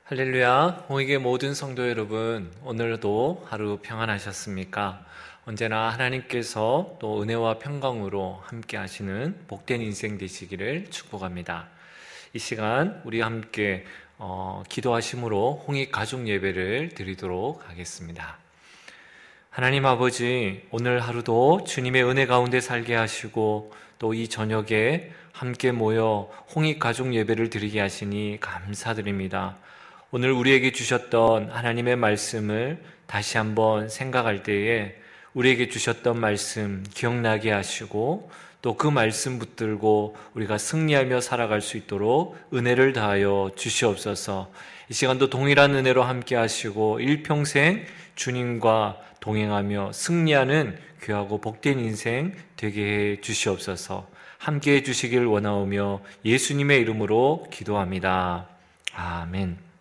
할렐루야, 홍익의 모든 성도 여러분, 오늘도 하루 평안하셨습니까? 언제나 하나님께서 또 은혜와 평강으로 함께 하시는 복된 인생 되시기를 축복합니다. 이 시간 우리 함께 기도하심으로 홍익 가족 예배를 드리도록 하겠습니다. 하나님 아버지, 오늘 하루도 주님의 은혜 가운데 살게 하시고 또 이 저녁에 함께 모여 홍익 가족 예배를 드리게 하시니 감사드립니다. 오늘 우리에게 주셨던 하나님의 말씀을 다시 한번 생각할 때에 우리에게 주셨던 말씀 기억나게 하시고 또 그 말씀 붙들고 우리가 승리하며 살아갈 수 있도록 은혜를 다하여 주시옵소서. 이 시간도 동일한 은혜로 함께 하시고 일평생 주님과 동행하며 승리하는 귀하고 복된 인생 되게 해 주시옵소서. 함께 해 주시길 원하오며 예수님의 이름으로 기도합니다. 아멘.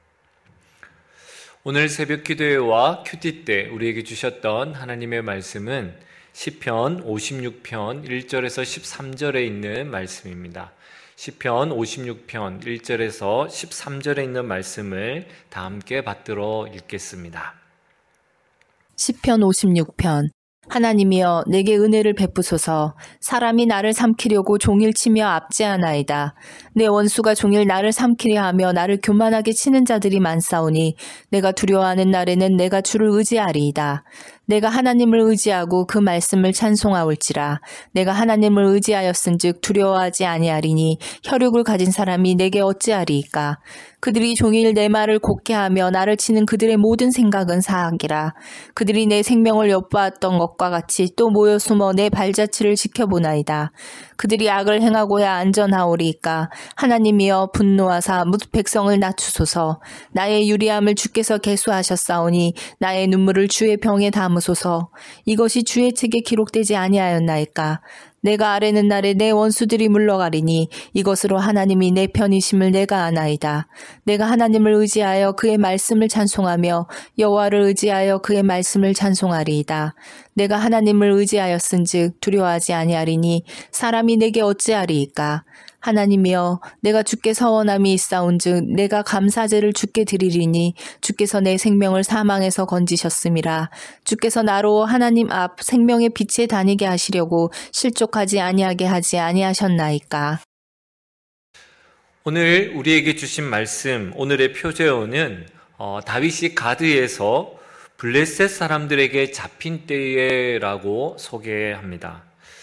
오늘 새벽 기도회와 큐티 때 우리에게 주셨던 하나님의 말씀은 시편 56편 1절에서 13절에 있는 말씀입니다. 시편 56편 1절에서 13절에 있는 말씀을 다 함께 받들어 읽겠습니다. 시편 56편. 하나님이여 내게 은혜를 베푸소서. 사람이 나를 삼키려고 종일 치며 압제하나이다. 내 원수가 종일 나를 삼키려 하며 나를 교만하게 치는 자들이 많사오니 내가 두려워하는 날에는 내가 주를 의지하리이다. 내가 하나님을 의지하고 그 말씀을 찬송하올지라. 내가 하나님을 의지하였은즉 두려워하지 아니하리니 혈육을 가진 사람이 내게 어찌하리이까. 그들이 종일 내 말을 곡게 하며 나를 치는 그들의 모든 생각은 사악이라. 그들이 내 생명을 엿보았던 것과 같이 또 모여 숨어 내 발자취를 지켜보나이다. 그들이 악을 행하고야 안전하오리이까. 하나님이여 분노하사 뭇 백성을 낮추소서. 나의 유리함을 주께서 계수하셨사오니 나의 눈물을 주의 병에 담으소서. 이것이 주의 책에 기록되지 아니하였나이까. 내가 아뢰는 날에 내 원수들이 물러가리니 이것으로 하나님이 내 편이심을 내가 아나이다. 내가 하나님을 의지하여 그의 말씀을 찬송하며 여호와를 의지하여 그의 말씀을 찬송하리이다. 내가 하나님을 의지하였은즉 두려워하지 아니하리니 사람이 내게 어찌하리이까. 하나님이여 내가 주께 서원함이 있사온즉 내가 감사제를 주께 드리리니 주께서 내 생명을 사망에서 건지셨음이라. 주께서 나로 하나님 앞 생명의 빛에 다니게 하시려고 실족하지 아니하게 하지 아니하셨나이까. 오늘 우리에게 주신 말씀, 오늘의 표제어는 다윗이 가드에서 블레셋 사람들에게 잡힌 때에라고 소개합니다.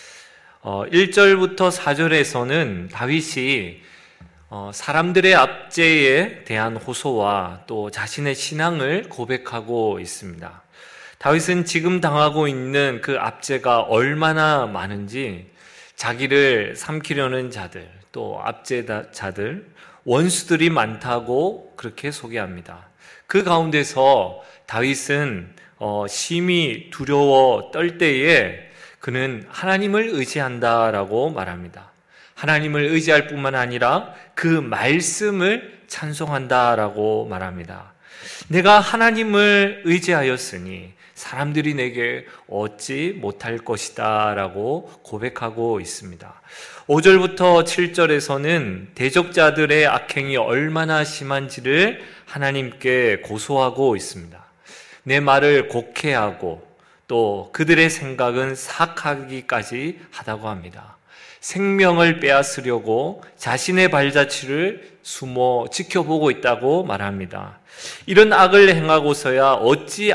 1절부터 4절에서는 다윗이 사람들의 압제에 대한 호소와 또 자신의 신앙을 고백하고 있습니다. 다윗은 지금 당하고 있는 그 압제가 얼마나 많은지 자기를 삼키려는 자들, 또 압제자들, 원수들이 많다고 그렇게 소개합니다. 그 가운데서 다윗은 심히 두려워 떨 때에 그는 하나님을 의지한다라고 말합니다. 하나님을 의지할 뿐만 아니라 그 말씀을 찬송한다라고 말합니다. 내가 하나님을 의지하였으니 사람들이 내게 얻지 못할 것이다 라고 고백하고 있습니다. 5절부터 7절에서는 대적자들의 악행이 얼마나 심한지를 하나님께 고소하고 있습니다. 내 말을 곡해하고 또 그들의 생각은 사악하기까지 하다고 합니다. 생명을 빼앗으려고 자신의 발자취를 숨어 지켜보고 있다고 말합니다. 이런 악을 행하고서야 어찌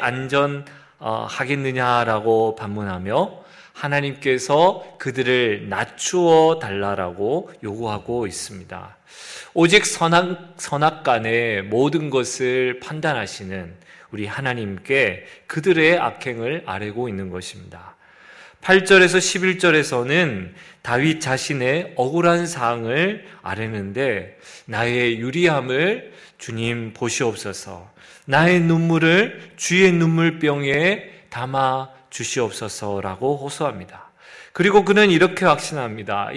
안전하겠느냐라고 반문하며 하나님께서 그들을 낮추어 달라라고 요구하고 있습니다. 오직 선악간에 모든 것을 판단하시는 우리 하나님께 그들의 악행을 아뢰고 있는 것입니다. 8절에서 11절에서는 다윗 자신의 억울한 사항을 아뢰는데 나의 유리함을 주님 보시옵소서, 나의 눈물을 주의 눈물병에 담아 주시옵소서라고 호소합니다. 그리고 그는 이렇게 확신합니다.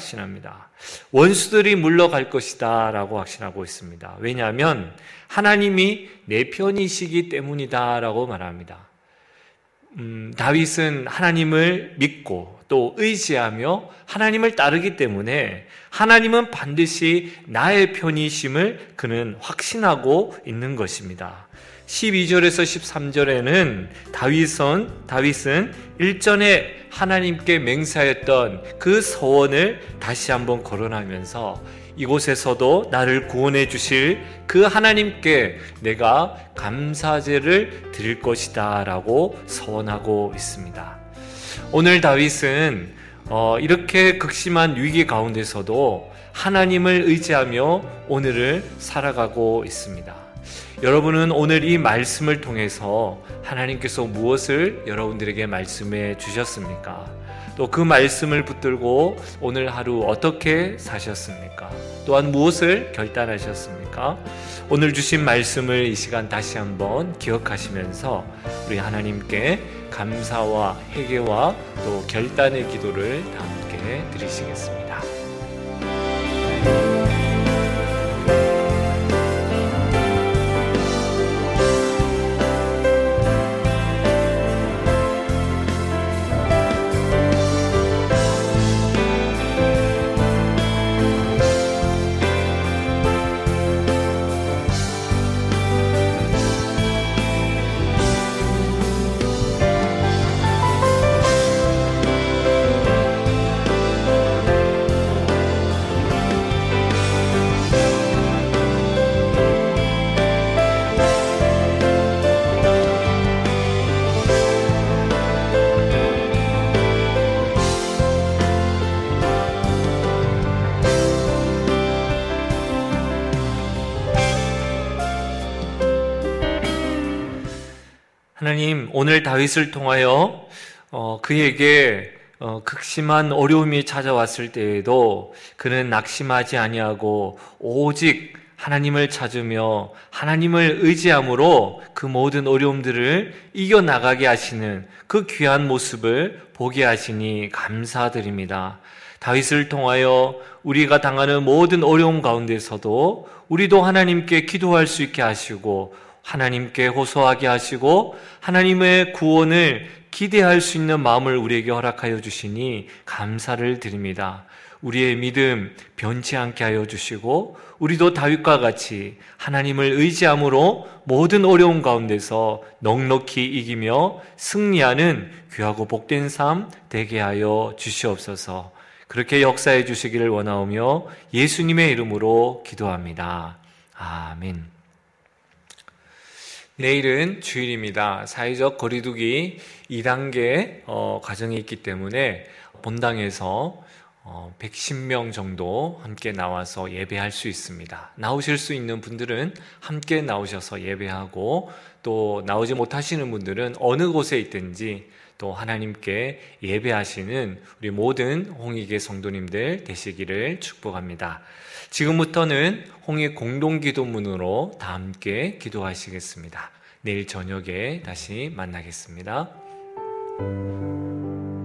원수들이 물러갈 것이다 라고 확신하고 있습니다. 왜냐하면 하나님이 내 편이시기 때문이다 라고 말합니다. 다윗은 하나님을 믿고 또 의지하며 하나님을 따르기 때문에 하나님은 반드시 나의 편이심을 그는 확신하고 있는 것입니다. 12절에서 13절에는 다윗은 일전에 하나님께 맹세하였던 그 서원을 다시 한번 거론하면서 이곳에서도 나를 구원해 주실 그 하나님께 내가 감사제를 드릴 것이다 라고 서원하고 있습니다. 오늘 다윗은 이렇게 극심한 위기 가운데서도 하나님을 의지하며 오늘을 살아가고 있습니다. 여러분은 오늘 이 말씀을 통해서 하나님께서 무엇을 여러분들에게 말씀해 주셨습니까? 또 그 말씀을 붙들고 오늘 하루 어떻게 사셨습니까? 또한 무엇을 결단하셨습니까? 오늘 주신 말씀을 이 시간 다시 한번 기억하시면서 우리 하나님께 감사와 회개와 또 결단의 기도를 다 함께 드리시겠습니다. 하나님, 오늘 다윗을 통하여 그에게 극심한 어려움이 찾아왔을 때에도 그는 낙심하지 아니하고 오직 하나님을 찾으며 하나님을 의지함으로 그 모든 어려움들을 이겨나가게 하시는 그 귀한 모습을 보게 하시니 감사드립니다. 다윗을 통하여 우리가 당하는 모든 어려움 가운데서도 우리도 하나님께 기도할 수 있게 하시고 하나님께 호소하게 하시고 하나님의 구원을 기대할 수 있는 마음을 우리에게 허락하여 주시니 감사를 드립니다. 우리의 믿음 변치 않게 하여 주시고 우리도 다윗과 같이 하나님을 의지함으로 모든 어려움 가운데서 넉넉히 이기며 승리하는 귀하고 복된 삶 되게 하여 주시옵소서. 그렇게 역사해 주시기를 원하오며 예수님의 이름으로 기도합니다. 아멘. 내일은 주일입니다. 사회적 거리두기 2단계 과정이 있기 때문에 본당에서 110명 정도 함께 나와서 예배할 수 있습니다. 나오실 수 있는 분들은 함께 나오셔서 예배하고 또 나오지 못하시는 분들은 어느 곳에 있든지 또 하나님께 예배하시는 우리 모든 홍익의 성도님들 되시기를 축복합니다. 지금부터는 홍익 공동기도문으로 다 함께 기도하시겠습니다. 내일 저녁에 다시 만나겠습니다.